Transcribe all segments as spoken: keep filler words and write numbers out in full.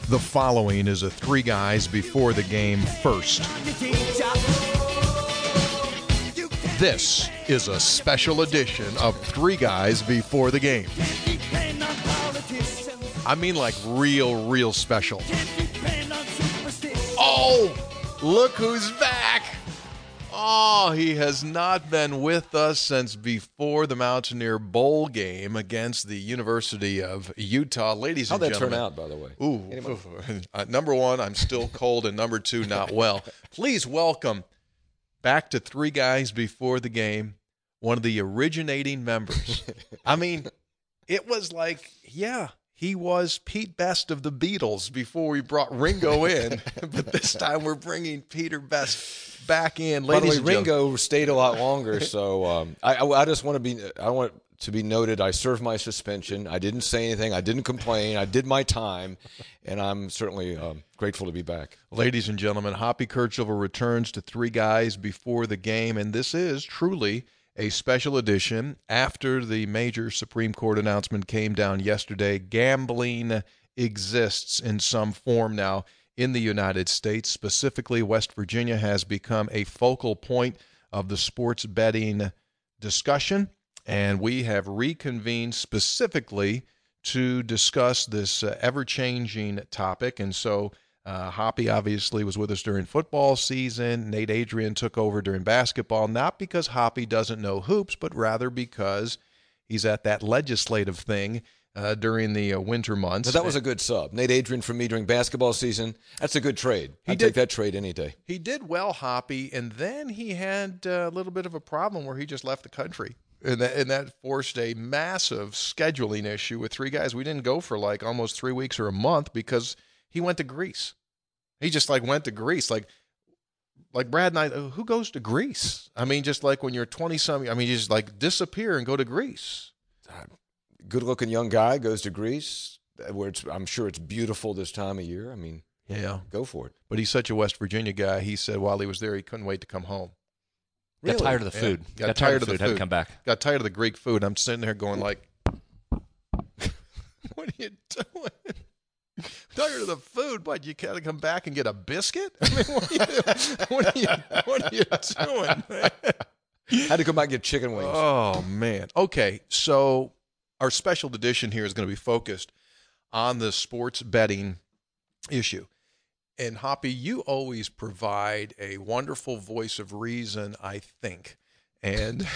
The following is a Three Guys Before the Game first. This is a special edition of Three Guys Before the Game. I mean like real, real special. Oh, look who's back. Oh, he has not been with us since before the Mountaineer Bowl game against the University of Utah. Ladies and How'd that gentlemen. turn out, by the way? Ooh, ooh. Uh, number one, I'm still cold, and number two, not well. Please welcome back to Three Guys Before the Game, one of the originating members. I mean, it was like, yeah, he was Pete Best of the Beatles before we brought Ringo in, but this time we're bringing Peter Best back in. By the Ladies way, and Ringo stayed a lot longer, so um, I, I, I just want to be I want to be noted. I served my suspension. I didn't say anything. I didn't complain. I did my time, and I'm certainly um, grateful to be back. Ladies and gentlemen, Hoppy Kercheval returns to Three Guys Before the Game, and this is truly a special edition after the major Supreme Court announcement came down yesterday. Gambling exists in some form now in the United States. Specifically, West Virginia has become a focal point of the sports betting discussion, and we have reconvened specifically to discuss this uh, ever-changing topic. And so uh, Hoppy obviously was with us during football season. Nate Adrian took over during basketball, not because Hoppy doesn't know hoops, but rather because he's at that legislative thing Uh, during the uh, winter months. But that was a good sub. Nate Adrian for me during basketball season. That's a good trade. I'd did, take that trade any day. He did well, Hoppy, and then he had uh, a little bit of a problem where he just left the country. And that, and that forced a massive scheduling issue with Three Guys. We didn't go for like almost three weeks or a month because he went to Greece. He just like went to Greece. Like, like Brad and I, who goes to Greece? I mean, just like when you're twenty-something, I mean, you just like disappear and go to Greece. Good-looking young guy goes to Greece, where it's, I'm sure it's beautiful this time of year. I mean, yeah, go for it. But he's such a West Virginia guy. He said while he was there, he couldn't wait to come home. Really? Got tired of the food. Yeah. Got, Got tired, tired of the food. Had to come back. Got tired of the Greek food. I'm sitting there going like, what are you doing? Tired of the food, but you gotta come back and get a biscuit? I mean, what are you, what are you, what are you doing, man? Had to come back and get chicken wings. Oh, man. Okay, so our special edition here is going to be focused on the sports betting issue. And, Hoppy, you always provide a wonderful voice of reason, I think. And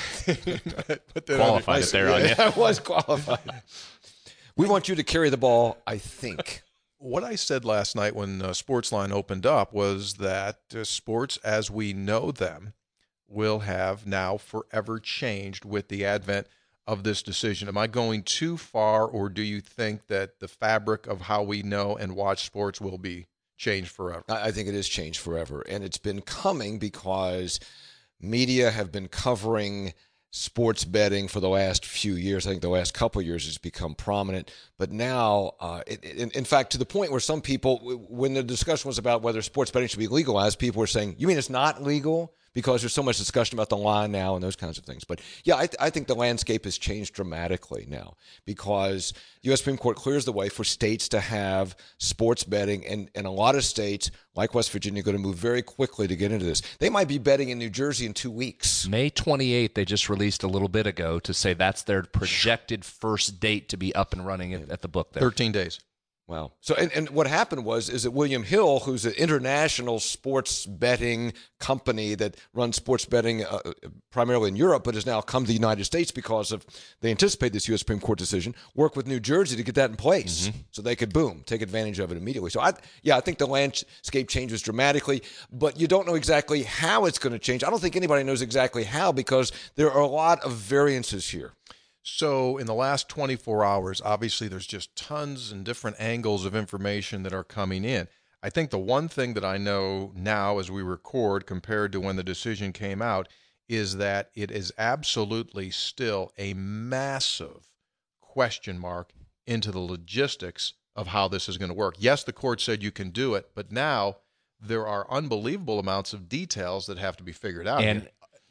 qualified it there on you. I was qualified. We want you to carry the ball, I think. What I said last night when uh, Sportsline opened up was that uh, sports as we know them will have now forever changed with the advent of this decision. Am I going too far, or do you think that the fabric of how we know and watch sports will be changed forever? I think it is changed forever, and it's been coming because media have been covering sports betting for the last few years. I think the last couple of years it's become prominent, but now, uh, it, in, in fact, to the point where some people, when the discussion was about whether sports betting should be legalized, people were saying, you mean it's not legal? Because there's so much discussion about the line now and those kinds of things. But, yeah, I, th- I think the landscape has changed dramatically now because the U S Supreme Court clears the way for states to have sports betting, and, and a lot of states, like West Virginia, are going to move very quickly to get into this. They might be betting in New Jersey in two weeks. May twenty-eighth, they just released a little bit ago to say that's their projected first date to be up and running at, at the book there. thirteen days. Wow. So, and, and what happened was, is that William Hill, who's an international sports betting company that runs sports betting uh, primarily in Europe, but has now come to the United States because of, they anticipate this U S Supreme Court decision, worked with New Jersey to get that in place mm-hmm. so they could, boom, take advantage of it immediately. So, I, yeah, I think the landscape changes dramatically, but you don't know exactly how it's going to change. I don't think anybody knows exactly how because there are a lot of variances here. So in the last twenty-four hours, obviously there's just tons and different angles of information that are coming in. I think the one thing that I know now as we record compared to when the decision came out is that it is absolutely still a massive question mark into the logistics of how this is going to work. Yes, the court said you can do it, but now there are unbelievable amounts of details that have to be figured out. And here.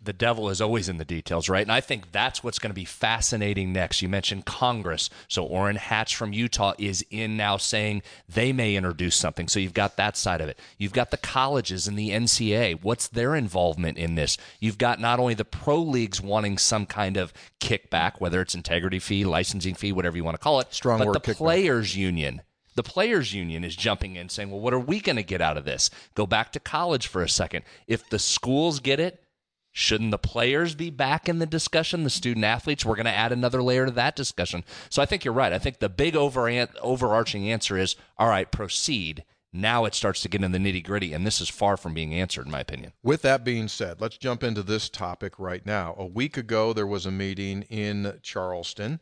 the devil is always in the details, right? And I think that's what's going to be fascinating next. You mentioned Congress. So Orrin Hatch from Utah is in now saying they may introduce something. So you've got that side of it. You've got the colleges and the N C A A. What's their involvement in this? You've got not only the pro leagues wanting some kind of kickback, whether it's integrity fee, licensing fee, whatever you want to call it, Strong but word, the kickback. players union. The players union is jumping in saying, well, what are we going to get out of this? Go back to college for a second. If the schools get it, shouldn't the players be back in the discussion? The student athletes, we're going to add another layer to that discussion. So I think you're right. I think the big over, overarching answer is, all right, proceed. Now it starts to get in the nitty gritty, and this is far from being answered, in my opinion. With that being said, let's jump into this topic right now. A week ago, there was a meeting in Charleston,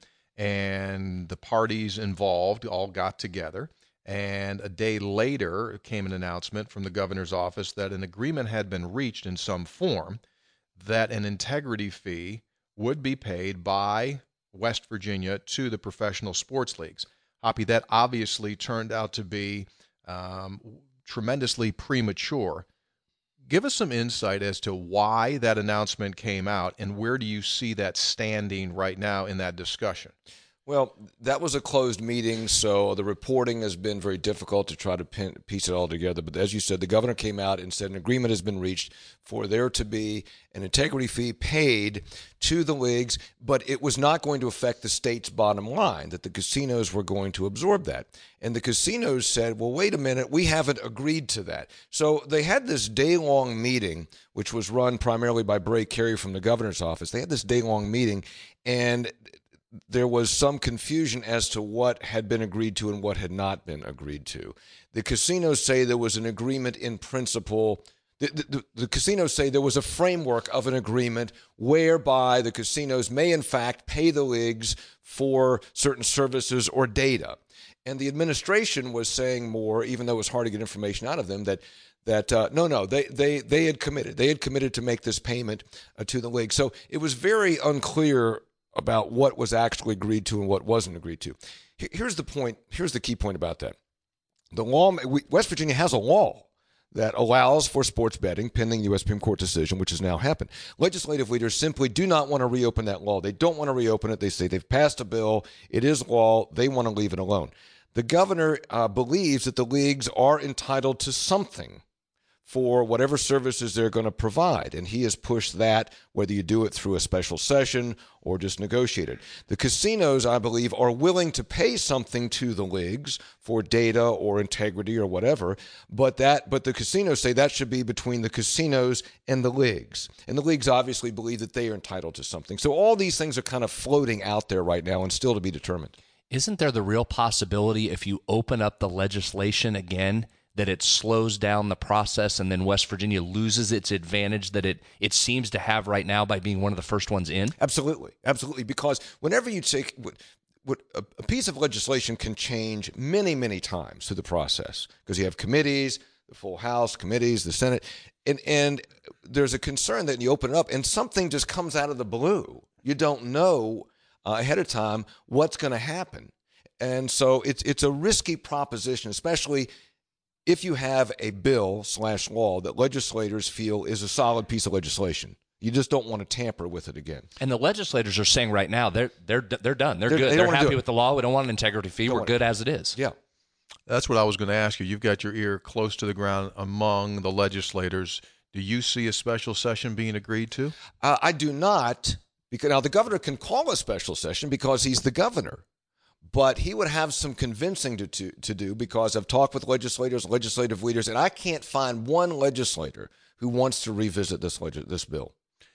and the parties involved all got together. And a day later came an announcement from the governor's office that an agreement had been reached in some form that an integrity fee would be paid by West Virginia to the professional sports leagues. Hoppy, that obviously turned out to be um, tremendously premature. Give us some insight as to why that announcement came out, and where do you see that standing right now in that discussion? Well, that was a closed meeting, so the reporting has been very difficult to try to pin, piece it all together. But as you said, the governor came out and said an agreement has been reached for there to be an integrity fee paid to the leagues, but it was not going to affect the state's bottom line, that the casinos were going to absorb that. And the casinos said, well, wait a minute, we haven't agreed to that. So they had this day-long meeting, which was run primarily by Bray Carey from the governor's office. They had this day-long meeting, and there was some confusion as to what had been agreed to and what had not been agreed to. The casinos say there was an agreement in principle. The, the, the casinos say there was a framework of an agreement whereby the casinos may, in fact, pay the leagues for certain services or data. And the administration was saying more, even though it was hard to get information out of them, that that uh, no, no, they, they, they had committed. They had committed to make this payment uh, to the league. So it was very unclear about what was actually agreed to and what wasn't agreed to. Here's the point. Here's the key point about that. The law, West Virginia has a law that allows for sports betting pending the U S Supreme Court decision, which has now happened. Legislative leaders simply do not want to reopen that law. They don't want to reopen it. They say they've passed a bill. It is law. They want to leave it alone. The governor uh, believes that the leagues are entitled to something for whatever services they're going to provide. And he has pushed that, whether you do it through a special session or just negotiate it. The casinos, I believe, are willing to pay something to the leagues for data or integrity or whatever, but that, but the casinos say that should be between the casinos and the leagues. And the leagues obviously believe that they are entitled to something. So all these things are kind of floating out there right now and still to be determined. Isn't there the real possibility if you open up the legislation again that it slows down the process and then West Virginia loses its advantage that it it seems to have right now by being one of the first ones in? Absolutely. Absolutely. Because whenever you take what, what a, a piece of legislation can change many, many times through the process, because you have committees, the full House, committees, the Senate, and, and there's a concern that you open it up and something just comes out of the blue. You don't know uh, ahead of time what's going to happen. And so it's it's a risky proposition, especially if you have a bill slash law that legislators feel is a solid piece of legislation. You just don't want to tamper with it again. And the legislators are saying right now they're they're they're done. They're, They're- good. they They don't are wanna do happy it. with the law. We don't want an integrity fee. Don't We're want good as it is. Yeah. That's what I was going to ask you. You've got your ear close to the ground among the legislators. Do you see a special session being agreed to? Uh, I do not, because now the governor can call a special session because he's the governor. But he would have some convincing to, to, to do, because I've talked with legislators, legislative leaders, and I can't find one legislator who wants to revisit this leg- this bill.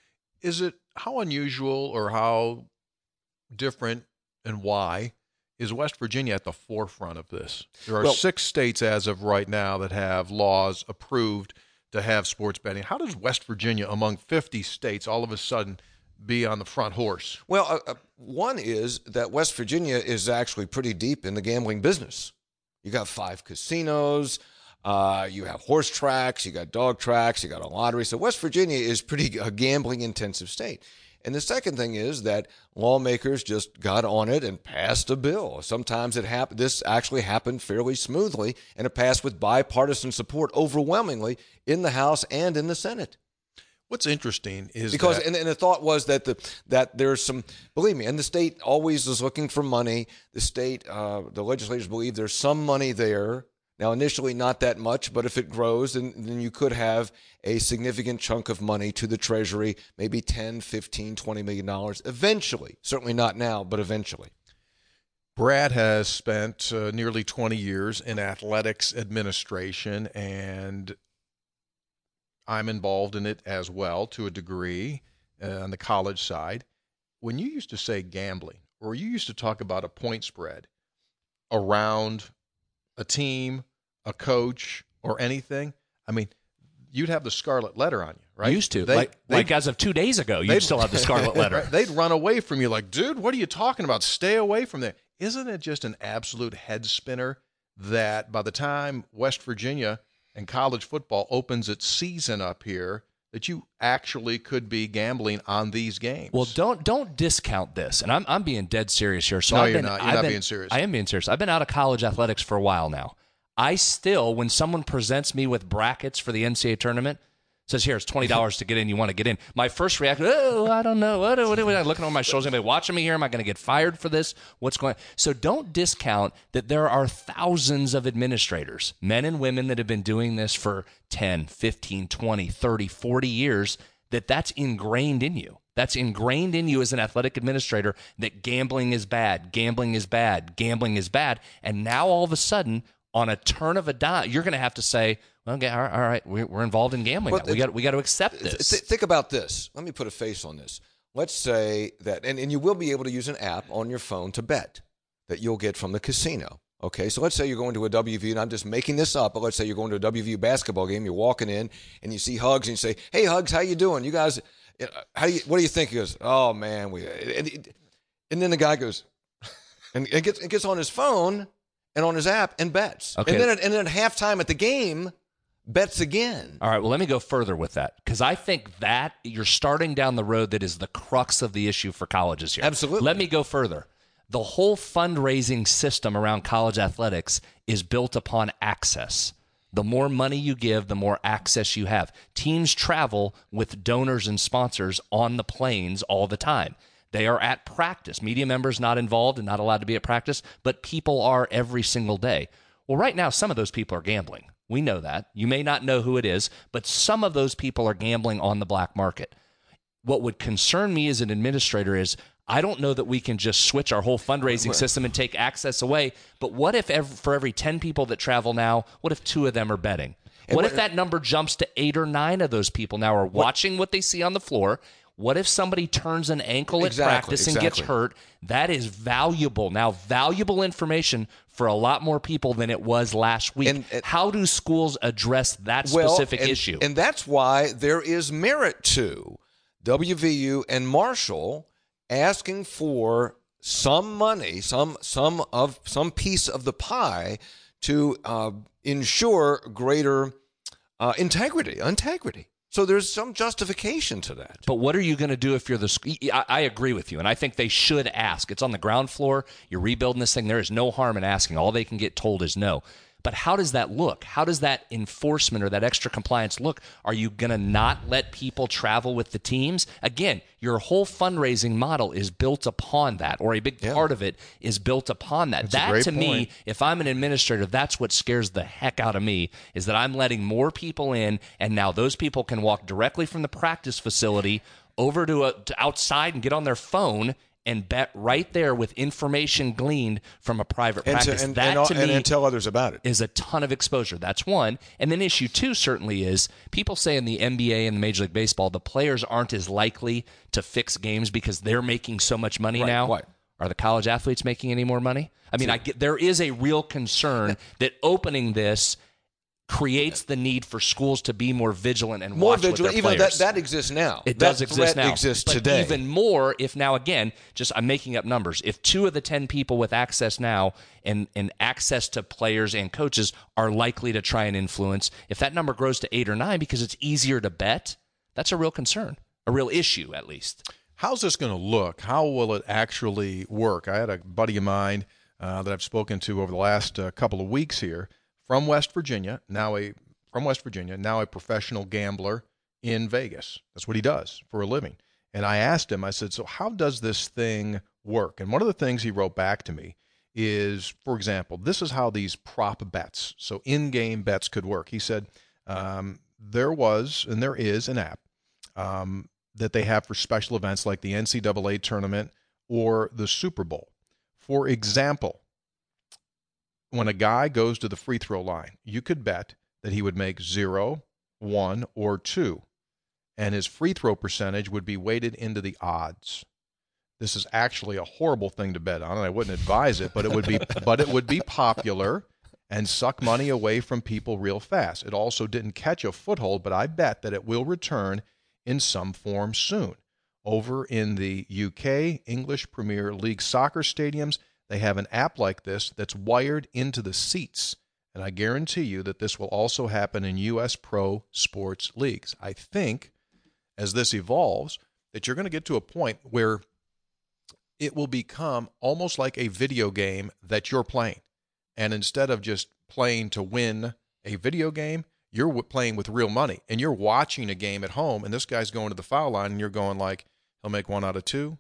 Is it, how unusual or how different and why is West Virginia at the forefront of this? There are Well- six states as of right now that have laws approved to have sports betting. How does West Virginia, among fifty states, all of a sudden be on the front horse? Well, uh, uh, one is that West Virginia is actually pretty deep in the gambling business. You got five casinos, uh, you have horse tracks, you got dog tracks, you got a lottery. So West Virginia is pretty a gambling-intensive state. And the second thing is that lawmakers just got on it and passed a bill. Sometimes it happened. This actually happened fairly smoothly, and it passed with bipartisan support overwhelmingly in the House and in the Senate. What's interesting is because that, and, and the thought was that the that there's some, believe me, and the state always is looking for money. The state, uh, the legislators believe there's some money there. Now, initially, not that much, but if it grows, then, then you could have a significant chunk of money to the Treasury, maybe ten, fifteen, twenty million dollars eventually. Certainly not now, but eventually. Brad has spent uh, nearly twenty years in athletics administration, and I'm involved in it as well to a degree uh, on the college side. When you used to say gambling, or you used to talk about a point spread around a team, a coach, or anything, I mean, you'd have the scarlet letter on you, right? Used to. They, like, like as of two days ago, you'd still have the scarlet letter. Right? They'd run away from you like, dude, what are you talking about? Stay away from there. Isn't it just an absolute head spinner that by the time West Virginia and college football opens its season up here, that you actually could be gambling on these games? Well, don't don't discount this, and I'm I'm being dead serious here. So no, I've you're been, not. You're I've not been, being serious. I am being serious. I've been out of college athletics for a while now. I still, when someone presents me with brackets for the N C double A tournament, says, here, it's twenty dollars to get in, you want to get in. My first reaction, oh, I don't know. What, what, what, I'm looking over my shoulders. Anybody watching me here? Am I going to get fired for this? What's going on? So don't discount that there are thousands of administrators, men and women that have been doing this for ten, fifteen, twenty, thirty, forty years, that that's ingrained in you. That's ingrained in you as an athletic administrator that gambling is bad, gambling is bad, gambling is bad. And now all of a sudden, on a turn of a dime, you're going to have to say, well, okay, all right, all right, we're involved in gambling. Well, now. We got we got to accept this. Th- think about this. Let me put a face on this. Let's say that, and, and you will be able to use an app on your phone to bet that you'll get from the casino. Okay, so let's say you're going to a W V U, and I'm just making this up, but let's say you're going to a W V U basketball game. You're walking in, and you see Hugs, and you say, hey, Hugs, how you doing? You guys, how do you, what do you think? He goes, oh, man. we. And, and then the guy goes, and, and, gets, and gets on his phone and on his app and bets. Okay. And then at, and then at halftime at the game, bets again. All right, well, let me go further with that, because I think that you're starting down the road that is the crux of the issue for colleges here. Absolutely. Let me go further. The whole fundraising system around college athletics is built upon access. The more money you give, the more access you have. Teams travel with donors and sponsors on the planes all the time. They are at practice. Media members not involved and not allowed to be at practice, but people are every single day. Well, right now, some of those people are gambling. We know that. You may not know who it is, but some of those people are gambling on the black market. What would concern me as an administrator is I don't know that we can just switch our whole fundraising system and take access away, but what if every, for every ten people that travel now, what if two of them are betting? What, what if that number jumps to eight or nine of those people now are watching what, what they see on the floor? What if somebody turns an ankle exactly, at practice and exactly. gets hurt? That is valuable. Now, valuable information for a lot more people than it was last week. And, and, How do schools address that well, specific and, issue? And that's why there is merit to W V U and Marshall asking for some money, some some of some piece of the pie to uh, ensure greater uh, integrity. Integrity. So there's some justification to that. But what are you going to do if you're the school? I, I agree with you, and I think they should ask. It's on the ground floor. You're rebuilding this thing. There is no harm in asking. All they can get told is no. But how does that look? How does that enforcement or that extra compliance look? Are you going to not let people travel with the teams? Again, your whole fundraising model is built upon that, or a big yeah. part of it is built upon that. That's a that, great to point. me, if I'm an administrator, that's what scares the heck out of me, is that I'm letting more people in, and now those people can walk directly from the practice facility over to, a, to outside and get on their phone and bet right there with information gleaned from a private and practice. To, and, that and, to and, me and tell others about it. is a ton of exposure. That's one. And then issue two certainly is people say in the N B A and the Major League Baseball, the players aren't as likely to fix games because they're making so much money Right. now. What? Are the college athletes making any more money? I mean, I get, there is a real concern that opening this creates the need for schools to be more vigilant and More watch vigilant, with their even players. that, that exists now. It that does exist threat now. exists but today. even more if now, again, just I'm making up numbers. If two of the ten people with access now and, and access to players and coaches are likely to try and influence, if that number grows to eight or nine because it's easier to bet, that's a real concern, a real issue at least. How's this going to look? How will it actually work? I had a buddy of mine uh, that I've spoken to over the last uh, couple of weeks here from West Virginia, now a from West Virginia, now a professional gambler in Vegas. That's what he does for a living. And I asked him, I said, so how does this thing work? And one of the things he wrote back to me is, for example, this is how these prop bets, so in-game bets could work. He said um, there was, and there is, an app um, that they have for special events like the N C double A tournament or the Super Bowl. For example, when a guy goes to the free throw line, you could bet that he would make zero, one, or two, and his free throw percentage would be weighted into the odds. This is actually a horrible thing to bet on, and I wouldn't advise it, but it would be but it would be popular and suck money away from people real fast. It also didn't catch a foothold, but I bet that it will return in some form soon. Over in the U K, English Premier League soccer stadiums, they have an app like this that's wired into the seats. And I guarantee you that this will also happen in U S pro sports leagues. I think as this evolves, that you're going to get to a point where it will become almost like a video game that you're playing. And instead of just playing to win a video game, you're playing with real money. And you're watching a game at home, and this guy's going to the foul line, and you're going like, he'll make one out of two.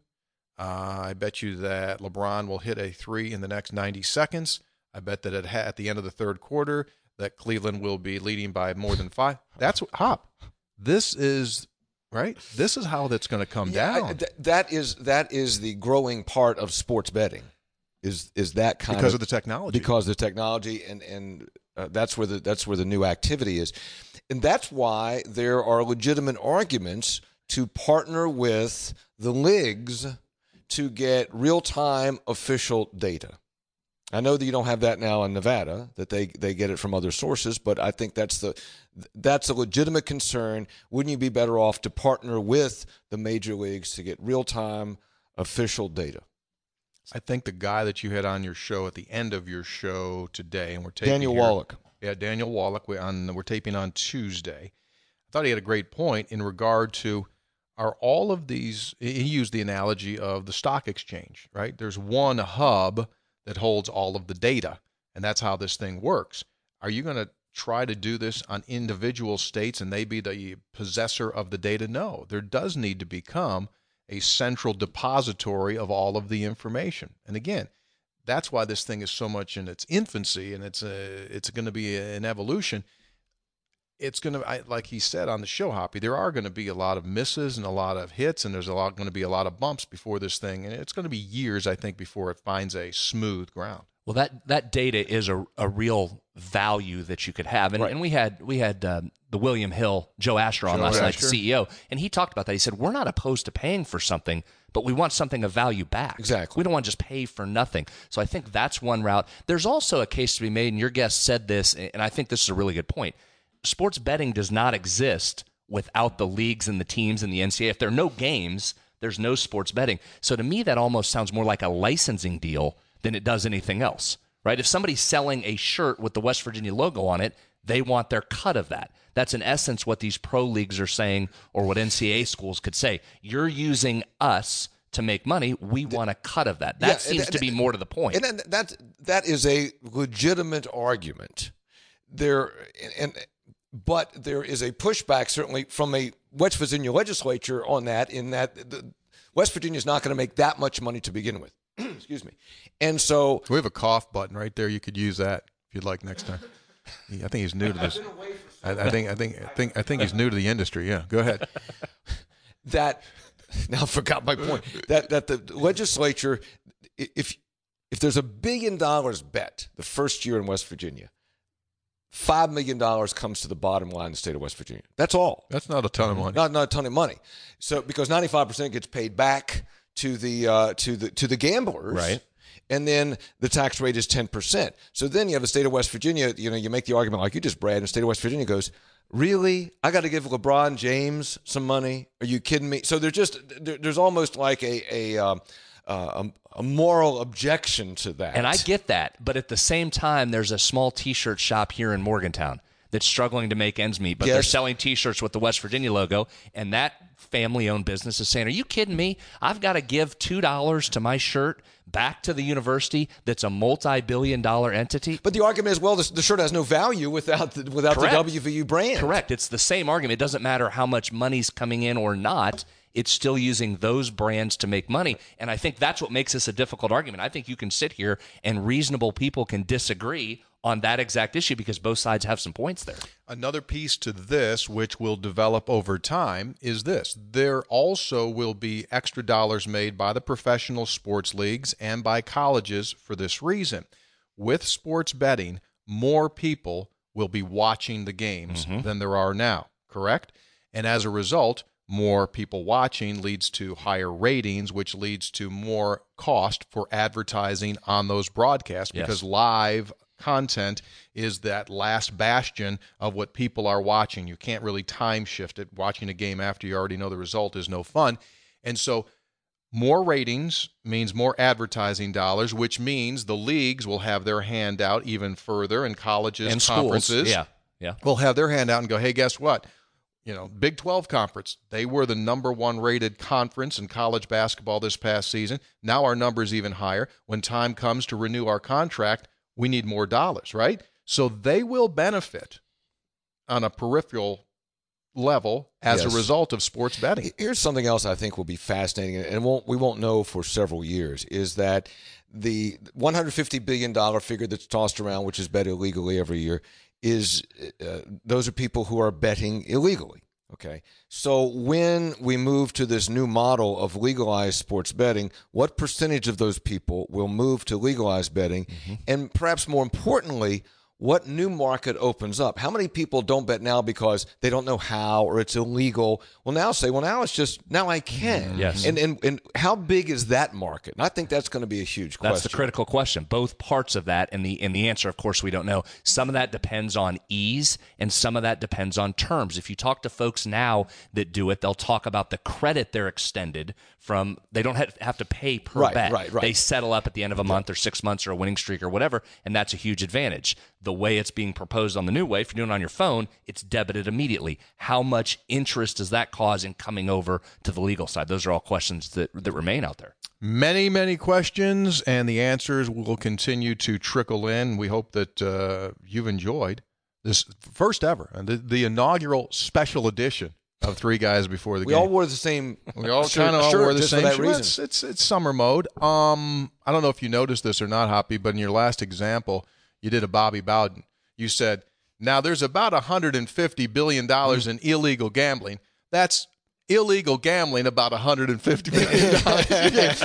Uh, I bet you that LeBron will hit a three in the next ninety seconds. I bet that at, at the end of the third quarter that Cleveland will be leading by more than five. That's what, Hop. This is right. This is how that's going to come yeah, down. I, th- that is that is the growing part of sports betting. Is is that kind because of, of the technology? Because of the technology, and and uh, that's where the that's where the new activity is, and that's why there are legitimate arguments to partner with the leagues to get real time official data. I know that you don't have that now in Nevada, that they, they get it from other sources, but I think that's the that's a legitimate concern. Wouldn't you be better off to partner with the major leagues to get real-time official data? I think the guy that you had on your show at the end of your show today, and we're taping Daniel here, Wallach. Yeah, Daniel Wallach. We're, on, we're taping on Tuesday. I thought he had a great point in regard to, are all of these, he used the analogy of the stock exchange, right? There's one hub that holds all of the data, and that's how this thing works. Are you going to try to do this on individual states and they be the possessor of the data? No, there does need to become a central depository of all of the information. And again, that's why this thing is so much in its infancy, and it's a, it's going to be an evolution. It's going to, like he said on the show, Hoppy, there are going to be a lot of misses and a lot of hits, and there's a lot going to be a lot of bumps before this thing, and it's going to be years, I think, before it finds a smooth ground. Well, that, that data is a, a real value that you could have, and, right. and we had we had um, the William Hill, Joe Asher on Joe last Asher. night, the C E O, and he talked about that. He said, we're not opposed to paying for something, but we want something of value back. Exactly. We don't want to just pay for nothing. So I think that's one route. There's also a case to be made, and your guest said this, and I think this is a really good point. Sports betting does not exist without the leagues and the teams and the N C double A. If there are no games, there's no sports betting. So to me, that almost sounds more like a licensing deal than it does anything else, right? If somebody's selling a shirt with the West Virginia logo on it, they want their cut of that. That's in essence what these pro leagues are saying, or what N C double A schools could say. You're using us to make money. We want a cut of that. That Yeah, seems and, to be more to the point. And that, that that is a legitimate argument. There and but there is a pushback certainly from a West Virginia legislature on that, in that the, West Virginia is not going to make that much money to begin with. Excuse me. And so We have a cough button right there. You could use that if you'd like next time. I think he's new to this. I, I think I think I think I think he's new to the industry. Yeah, go ahead. that now I forgot my point. That that the legislature, if if there's a billion dollars bet the first year in West Virginia, five million dollars comes to the bottom line in the state of West Virginia. That's all. That's not a ton of money. Not not a ton of money. So because ninety-five percent gets paid back to the uh, to the to the gamblers, Right. And then the tax rate is ten percent. So then you have the state of West Virginia. You know, you make the argument like you just, Brad, and the state of West Virginia goes, really? I got to give LeBron James some money? Are you kidding me? So there's just there, there's almost like a a, um, uh, a a moral objection to that. And I get that, but at the same time, there's a small T-shirt shop here in Morgantown that's struggling to make ends meet, but Yes. they're selling T-shirts with the West Virginia logo, and that family-owned business is saying, are you kidding me? I've got to give two dollars to my shirt back to the university that's a multi-billion dollar entity? But the argument is, well, the, the shirt has no value without the, without Correct. the W V U brand. Correct. It's the same argument. It doesn't matter how much money's coming in or not. It's still using those brands to make money. And I think that's what makes this a difficult argument. I think you can sit here and reasonable people can disagree on that exact issue because both sides have some points there. Another piece to this, which will develop over time, is this. There also will be extra dollars made by the professional sports leagues and by colleges for this reason. With sports betting, more people will be watching the games mm-hmm. than there are now, correct? And as a result, more people watching leads to higher ratings, which leads to more cost for advertising on those broadcasts Yes. because live content is that last bastion of what people are watching. You can't really time shift it. Watching a game after you already know the result is no fun. And so more ratings means more advertising dollars, which means the leagues will have their hand out even further, and colleges, and conferences schools. Yeah. Yeah. will have their hand out and go, hey, guess what? You know, Big twelve Conference, they were the number one rated conference in college basketball this past season. Now our number is even higher. When time comes to renew our contract, we need more dollars, right? So they will benefit on a peripheral level as Yes. a result of sports betting. Here's something else I think will be fascinating, and won't, we won't know for several years, is that the one hundred fifty billion dollars figure that's tossed around, which is bet illegally every year, is uh, those are people who are betting illegally. Okay, so when we move to this new model of legalized sports betting, what percentage of those people will move to legalized betting? Mm-hmm. And perhaps more importantly, what new market opens up? How many people don't bet now because they don't know how or it's illegal? Well, now say, well, now it's just, now I can. Yes. And and, and how big is that market? And I think that's going to be a huge question. That's the critical question. Both parts of that, and the and the answer, of course, we don't know. Some of that depends on ease, and some of that depends on terms. If you talk to folks now that do it, they'll talk about the credit they're extended from. They don't have, have to pay per Right, bet. right, right. They settle up at the end of a month or six months or a winning streak or whatever, and that's a huge advantage. The way it's being proposed on the new way, if you're doing it on your phone, it's debited immediately. How much interest does that cause in coming over to the legal side? Those are all questions that, that remain out there. Many, many questions, and the answers will continue to trickle in. We hope that uh, you've enjoyed this first ever, the, the inaugural special edition of Three Guys Before the We Game. all wore the same. We all shirt- kind of all shirt wore the just same for that shirt. reason. It's, it's it's summer mode. Um, I don't know if you noticed this or not, Hoppy, but in your last example, you did a Bobby Bowden. You said, now there's about one hundred fifty billion dollars in illegal gambling. That's illegal gambling about one hundred fifty billion dollars. you gave,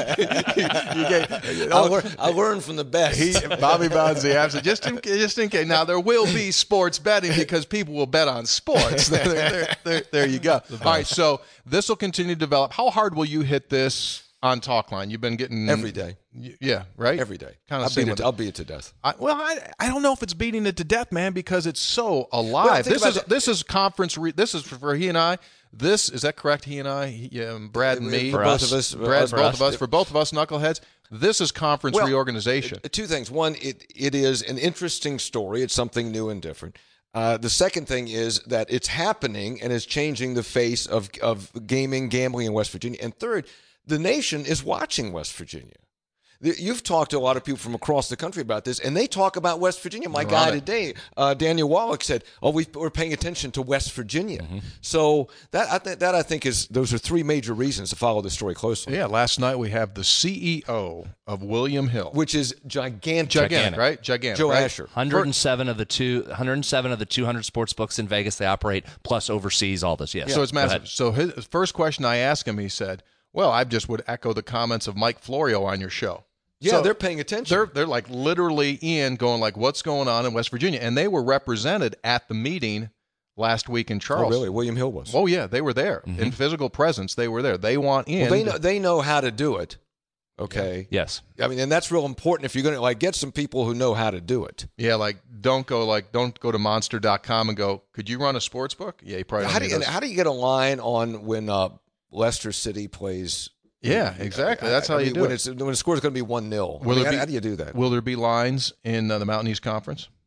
you gave, I, learned, I learned from the best. he, Bobby Bowden's the answer. Just in, just in case. Now, there will be sports betting because people will bet on sports. there, there, there, there you go. All right, so this will continue to develop. How hard will you hit this on Talkline? You've been getting Every day. Yeah, right? Every day. Kind I'll of beat, it, I'll beat it to death. I, well, I I don't know if it's beating it to death, man, because it's so alive. Well, think this about is that. this is conference. Re, this is for, for he and I. This is that correct? He and I, he, um, Brad and me, For both of us. Brad, For both us. of us, for both of us knuckleheads. This is conference Well, reorganization. uh, Two things. One, it it is an interesting story. It's something new and different. Uh, the second thing is that it's happening and is changing the face of of gaming, gambling in West Virginia. And third, the nation is watching West Virginia. You've talked to a lot of people from across the country about this, and they talk about West Virginia. My Love guy it. today, uh, Daniel Wallach, said, "Oh, we, we're paying attention to West Virginia." Mm-hmm. So that I th- that I think is those are three major reasons to follow the story closely. Yeah, last night we have the C E O of William Hill. Which is gigantic. gigantic, gigantic. right? Gigantic. Joe right? Asher. one hundred seven of the two, one hundred seven of the two hundred sports books in Vegas they operate, plus overseas, all this. Yes. So it's Go ahead. massive. So his his first question I asked him, he said, "Well, I just would echo the comments of Mike Florio on your show." Yeah, So they're paying attention. They're they're like literally in going like, what's going on in West Virginia? And they were represented at the meeting last week in oh, Charleston. really? William Hill was. Oh yeah, they were there in physical presence. They were there. They want in. Well, they know they know how to do it. Okay. Yes. I mean, and that's real important if you're going to like get some people who know how to do it. Yeah, like don't go like don't go to monster dot com and go, could you run a sports book? Yeah, you probably. How don't do need you, those. how do you get a line on when uh, Leicester City plays? Yeah, exactly. That's how I you mean, do when it. It's, when the score is going to be one nil. Will I mean, there how, be- how do you do that? Will there be lines in uh, the Mountain East Conference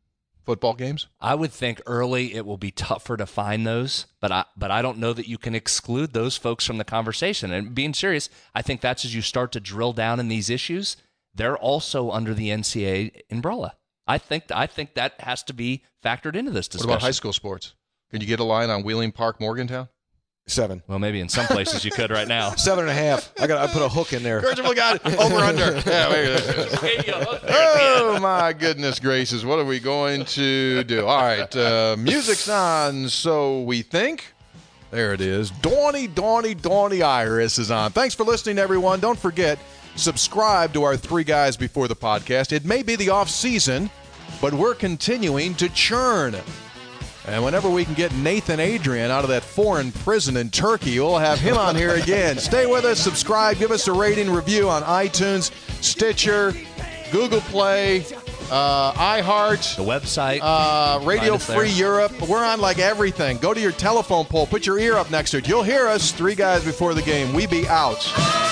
football games? I would think early it will be tougher to find those, but I but I don't know that you can exclude those folks from the conversation. And being serious, I think that's as you start to drill down in these issues, they're also under the N C double A umbrella. I think I think that has to be factored into this discussion. What about high school sports? Can you get a line on Wheeling Park, Morgantown? Seven. Well, maybe in some places you could right now. Seven and a half. I got. I put a hook in there. Kirchhoff got it. Over under. Yeah, wait, wait. Oh my goodness gracious! What are we going to do? All right, uh, music's on. So we think. There it is. Dawny, Dawny, Dawny Iris is on. Thanks for listening, everyone. Don't forget, subscribe to our Three Guys Before the Podcast. It may be the off season, but we're continuing to churn. And whenever we can get Nathan Adrian out of that foreign prison in Turkey, we'll have him on here again. Stay with us, subscribe, give us a rating, review on iTunes, Stitcher, Google Play, uh, iHeart, The website. uh, Radio Find us Free there. Europe. We're on like everything. Go to your telephone pole, put your ear up next to it. You'll hear us. Three Guys Before the Game. We be out.